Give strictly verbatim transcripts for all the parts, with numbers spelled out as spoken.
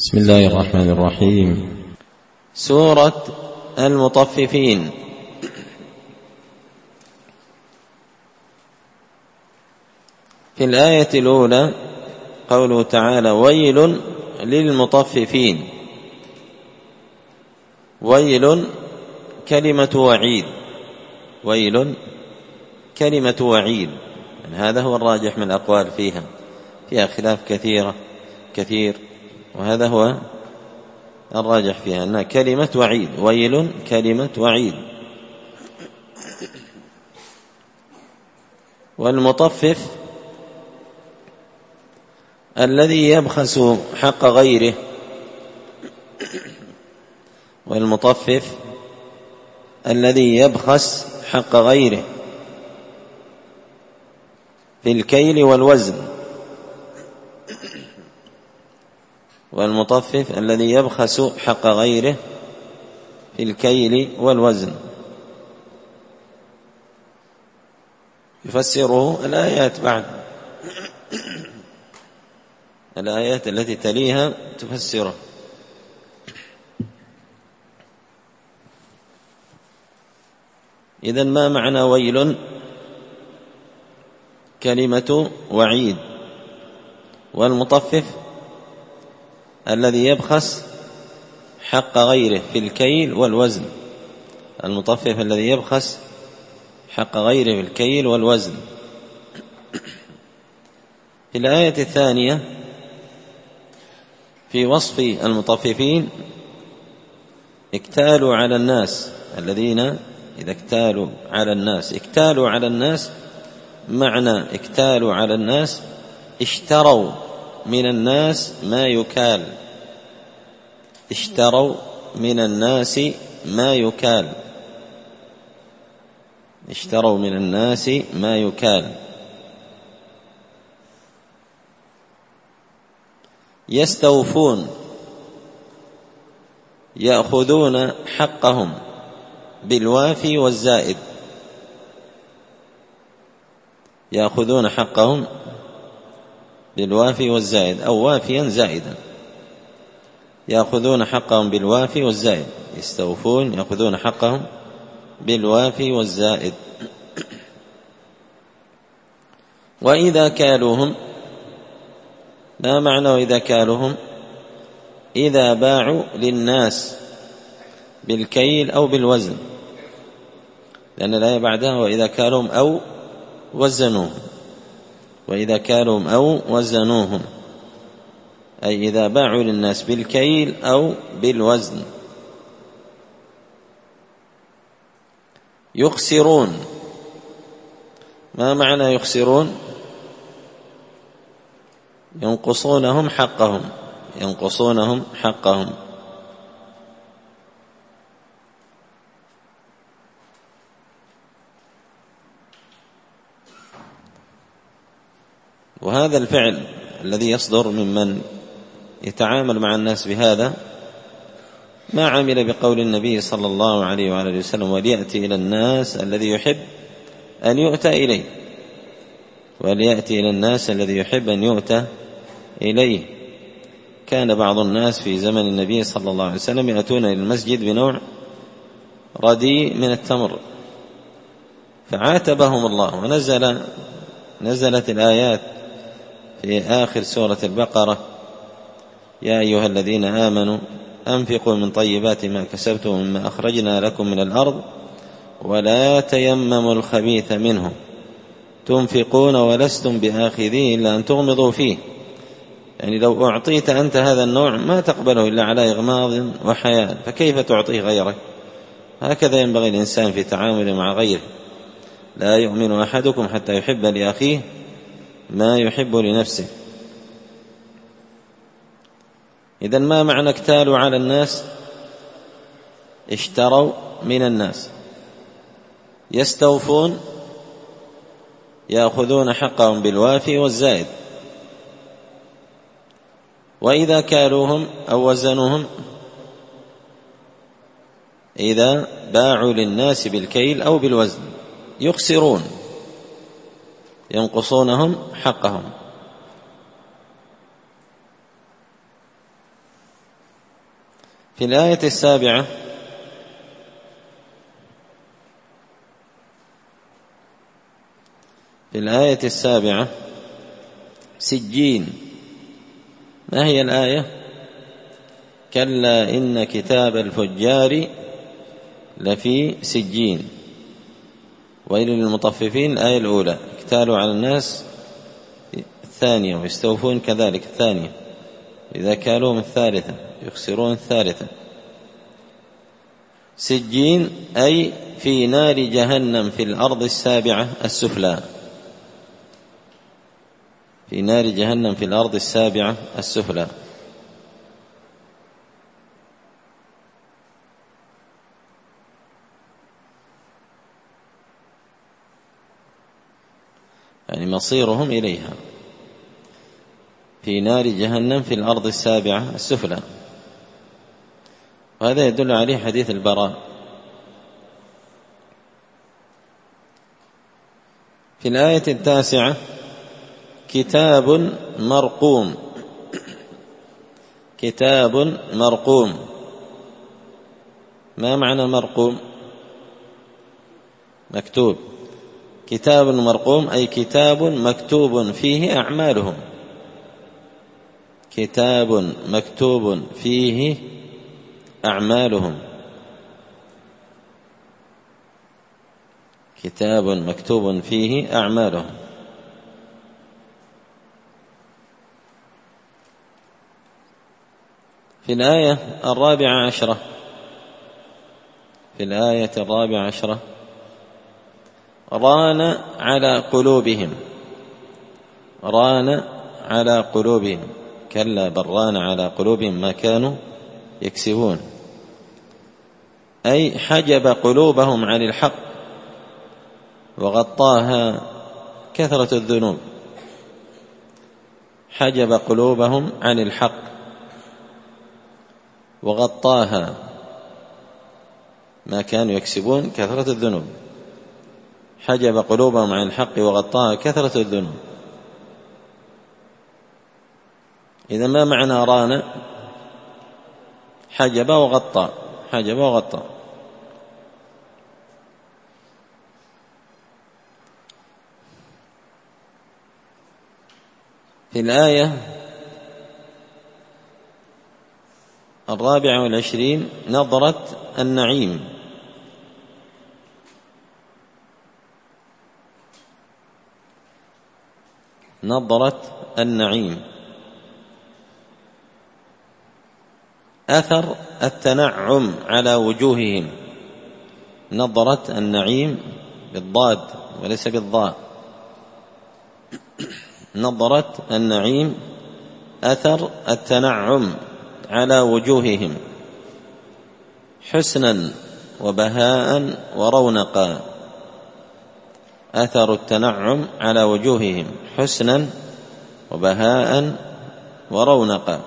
بسم الله الرحمن الرحيم. سورة المطففين. في الآية الأولى قوله تعالى: ويل للمطففين. ويل كلمة وعيد، ويل كلمة وعيد، يعني هذا هو الراجح من الأقوال فيها، فيها خلاف كثيرة كثير، وهذا هو الراجح فيها أنها كلمة وعيد. ويل كلمة وعيد. والمطفف الذي يبخس حق غيره، والمطفف الذي يبخس حق غيره في الكيل والوزن، والمطفف الذي يبخس حق غيره في الكيل والوزن. يفسره الآيات بعد، الآيات التي تليها تفسره. إذن ما معنى ويل؟ كلمة وعيد. والمطفف الذي يبخس حق غيره في الكيل والوزن، المطفف الذي يبخس حق غيره في الكيل والوزن. في الآية الثانية في وصف المطففين: اكتالوا على الناس، الذين إذا اكتالوا على الناس. اكتالوا على الناس معنى اكتالوا على الناس اشتروا من الناس ما يكال، اشتروا من الناس ما يكال، اشتروا من الناس ما يكال. يستوفون، يأخذون حقهم بالوافي والزائد، يأخذون حقهم بالوافي والزائد أو وافيا زائدا. يأخذون حقهم بالوافي والزائد، يستوفون يأخذون حقهم بالوافي والزائد. وإذا كالوهم، ما معنى وإذا كالوهم؟ إذا باعوا للناس بالكيل أو بالوزن، لأن الآية بعدها وإذا كالوهم أو وزنوهم، وإذا كالوهم أو وزنوهم، أي إذا باعوا للناس بالكيل أو بالوزن. يخسرون، ما معنى يخسرون؟ ينقصونهم حقهم، ينقصونهم حقهم. وهذا الفعل الذي يصدر ممن يتعامل مع الناس بهذا ما عمل بقول النبي صلى الله عليه وعلى وسلم: وليأتي إلى الناس الذي يحب أن يؤتى إليه، وليأتي إلى الناس الذي يحب أن يؤتى إليه. كان بعض الناس في زمن النبي صلى الله عليه وسلم يأتون إلى المسجد بنوع رديء من التمر، فعاتبهم الله، ونزل نزلت الآيات في آخر سورة البقرة: يا أيها الذين آمنوا أنفقوا من طيبات ما كسبتم مما أخرجنا لكم من الأرض ولا تيمموا الخبيث منه تنفقون ولستم بآخذيه إلا أن تغمضوا فيه. يعني لو أعطيت أنت هذا النوع ما تقبله إلا على إغماض وحياء، فكيف تعطيه غيرك؟ هكذا ينبغي الإنسان في تعامله مع غيره. لا يؤمن أحدكم حتى يحب لأخيه ما يحب لنفسه. إذن ما معنى اكتالوا على الناس؟ اشتروا من الناس. يستوفون، يأخذون حقهم بالوافي والزائد. وإذا كالوهم أو وزنوهم، إذا باعوا للناس بالكيل أو بالوزن. يخسرون، ينقصونهم حقهم. في الآية السابعة في الآية السابعة سجين. ما هي الآية؟ كلا إن كتاب الفجار لفي سجين. ويل للمطففين الآية الأولى. اكتالوا على الناس الثانية، ويستوفون كذلك الثانية، إذا كالوهم الثالثة يخسرون الثالثة. سجين أي في نار جهنم في الأرض السابعة السفلى، في نار جهنم في الأرض السابعة السفلى. يعني مصيرهم إليها، في نار جهنم في الأرض السابعة السفلى. وهذا يدل عليه حديث البراء. في الآية التاسعة كتاب مرقوم. كتاب مرقوم. ما معنى مرقوم؟ مكتوب. كتاب مرقوم أي كتاب مكتوب فيه أعمالهم. كتاب مكتوب فيه أعمالهم. كتاب مكتوب فيه أعمالهم. في الآية الرابعة عشرة في الآية الرابعة عشرة ران على قلوبهم. ران على قلوبهم. كلا بل ران على قلوبهم ما كانوا يكسبون، أي حجب قلوبهم عن الحق وغطاها كثرة الذنوب. حجب قلوبهم عن الحق وغطاها ما كانوا يكسبون كثرة الذنوب. حجب قلوبهم عن الحق وغطاها كثرة الذنوب. إذا ما معنى ران؟ حجب وغطى. حجب وغطى. في الآية الرابعة والعشرين نظرة النعيم. نظرة النعيم أثر التنعم على وجوههم. نظرة النعيم بالضاد وليس بالضاء. نظرة النعيم أثر التنعم على وجوههم حسنا وبهاء ورونقا. أثر التنعم على وجوههم حسنا وبهاء ورونقا.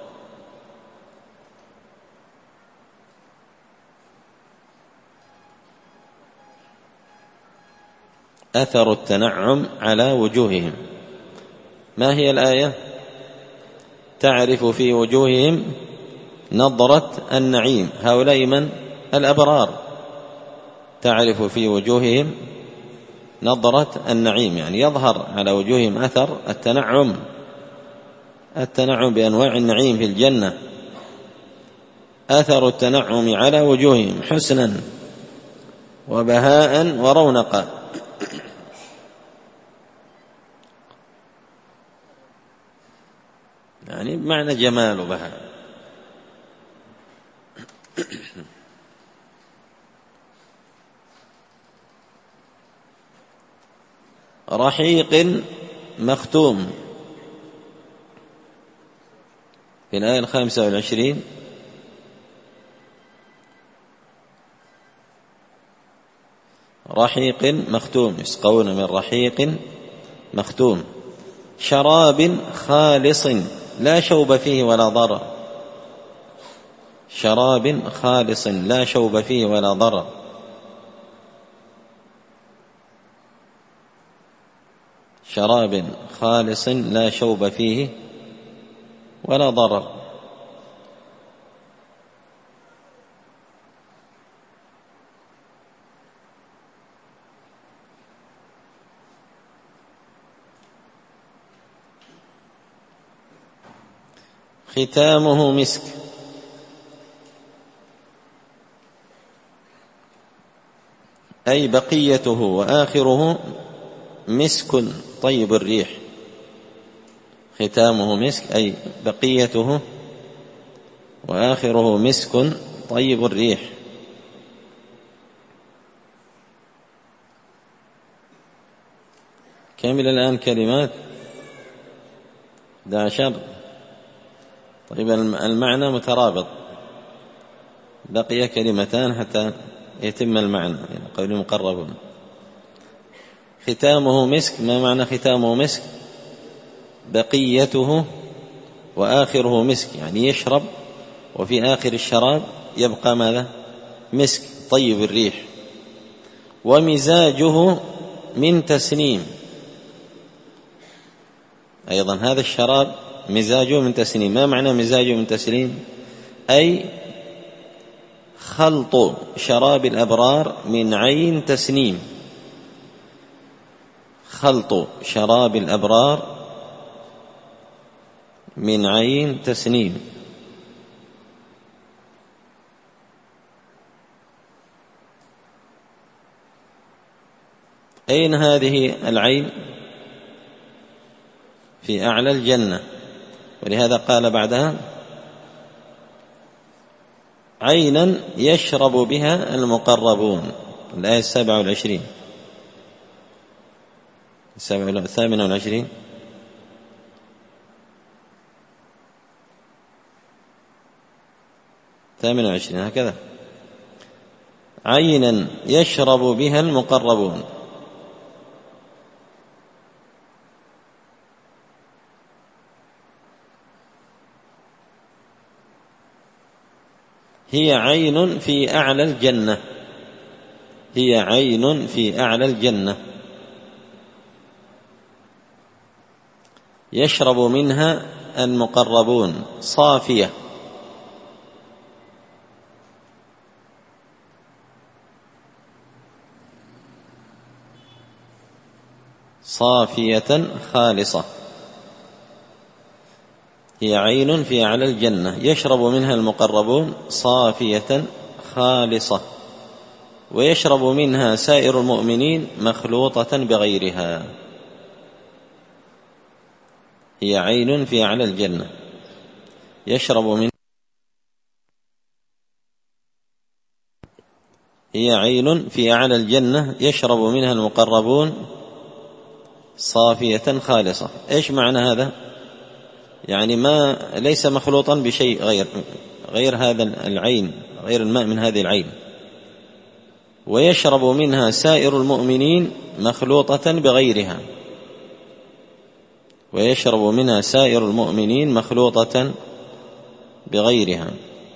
أثر التنعم على وجوههم. ما هي الآية؟ تعرف في وجوههم نظرة النعيم. هؤلاء من؟ الأبرار. تعرف في وجوههم نظرة النعيم، يعني يظهر على وجوههم أثر التنعم. التنعم بأنواع النعيم في الجنة. أثر التنعم على وجوههم حسنا وبهاء ورونقا. يعني بمعنى جمال وبهاء. رحيق مختوم. في الآية الخامسة والعشرين رحيق مختوم. يسقون من رحيق مختوم. شراب خالص لا شوب فيه ولا ضرر. شراب خالص لا شوب فيه ولا ضرر. شراب خالص لا شوب فيه ولا ضرر. ختامه مسك، أي بقيته وآخره مسك طيب الريح. ختامه مسك أي بقيته وآخره مسك طيب الريح. كامل الآن كلمات ده عشر. طيب المعنى مترابط، بقي كلمتان حتى يتم المعنى، يعني قول مقربون. ختامه مسك، ما معنى ختامه مسك؟ بقيته وآخره مسك، يعني يشرب وفي آخر الشراب يبقى ماذا؟ مسك طيب الريح. ومزاجه من تسنيم، أيضا هذا الشراب مزاجه من تسنيم. ما معنى مزاجه من تسنيم؟ أي خلط شراب الأبرار من عين تسنيم. خلط شراب الأبرار من عين تسنيم. أين هذه العين؟ في أعلى الجنة، ولهذا قال بعدها عينا يشرب بها المقربون. الآية السابعة والعشرين الثامنة والعشرين ثامنة والعشرين هكذا، عينا يشرب بها المقربون. هي عين في أعلى الجنة، هي عين في أعلى الجنة يشرب منها المقربون، صافية صافية خالصة. هي عين في أعلى الجنة يشرب منها المقربون صافية خالصة، ويشرب منها سائر المؤمنين مخلوطة بغيرها. هي عين في أعلى الجنة يشرب منها هي عين في أعلى الجنة يشرب منها المقربون صافية خالصة. إيش معنى هذا؟ يعني ما ليس مخلوطا بشيء غير غير هذا العين، غير الماء من هذه العين. ويشرب منها سائر المؤمنين مخلوطة بغيرها، ويشرب منها سائر المؤمنين مخلوطة بغيرها.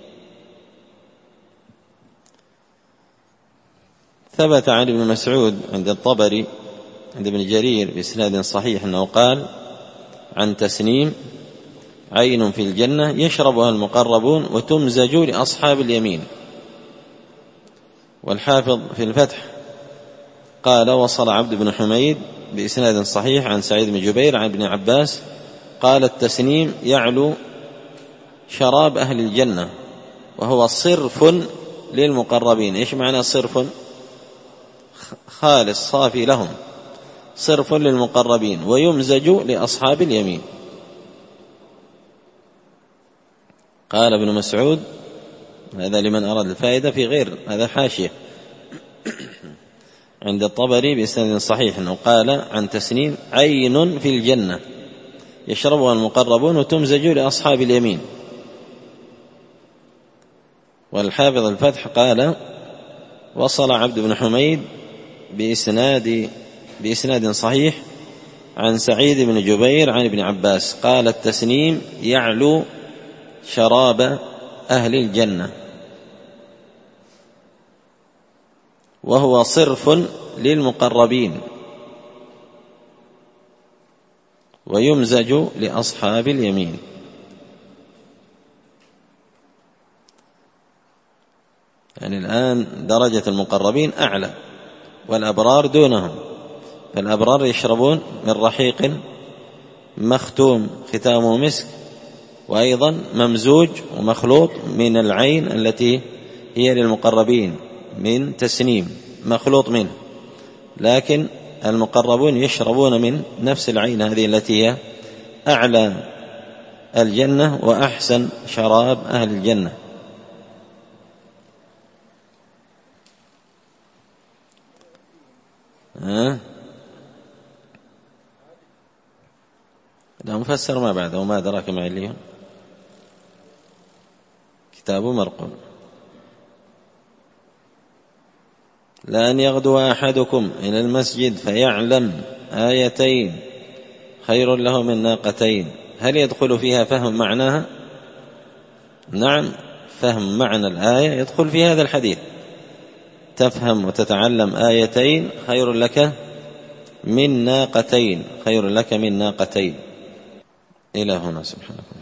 ثبت عن ابن مسعود عند الطبري عند ابن جرير بإسناد صحيح أنه قال عن تسنيم عين في الجنة يشربها المقربون وتمزج لأصحاب اليمين. والحافظ في الفتح قال وصل عبد بن حميد بإسناد صحيح عن سعيد بن جبير عن ابن عباس قال التسنيم يعلو شراب أهل الجنة وهو صرف للمقربين. إيش معنى صرف؟ خالص صافي لهم، صرف للمقربين ويمزج لأصحاب اليمين. قال ابن مسعود، هذا لمن أراد الفائدة في غير هذا حاشية عند الطبري بإسناد صحيح أنه قال عن تسنيم عين في الجنة يشربها المقربون وتمزج لأصحاب اليمين. والحافظ الفتح قال وصل عبد بن حميد بإسناد بإسناد صحيح عن سعيد بن جبير عن ابن عباس قال التسنيم يعلو شراب أهل الجنة وهو صرف للمقربين ويمزج لأصحاب اليمين. يعني الآن درجة المقربين أعلى والأبرار دونهم، فالأبرار يشربون من رحيق مختوم ختامه مسك، وأيضا ممزوج ومخلوط من العين التي هي للمقربين من تسنيم، مخلوط منه، لكن المقربون يشربون من نفس العين هذه التي هي أعلى الجنة وأحسن شراب أهل الجنة. ها؟ لا مفسر ما بعده. وما أدراك ما عليون، كتاب مرقوم. لأن يغدو أحدكم إلى المسجد فيعلم آيتين خير له من ناقتين. هل يدخل فيها فهم معناها؟ نعم، فهم معنى الآية يدخل في هذا الحديث. تفهم وتتعلم آيتين خير لك من ناقتين، خير لك من ناقتين. إلى هنا سبحانه.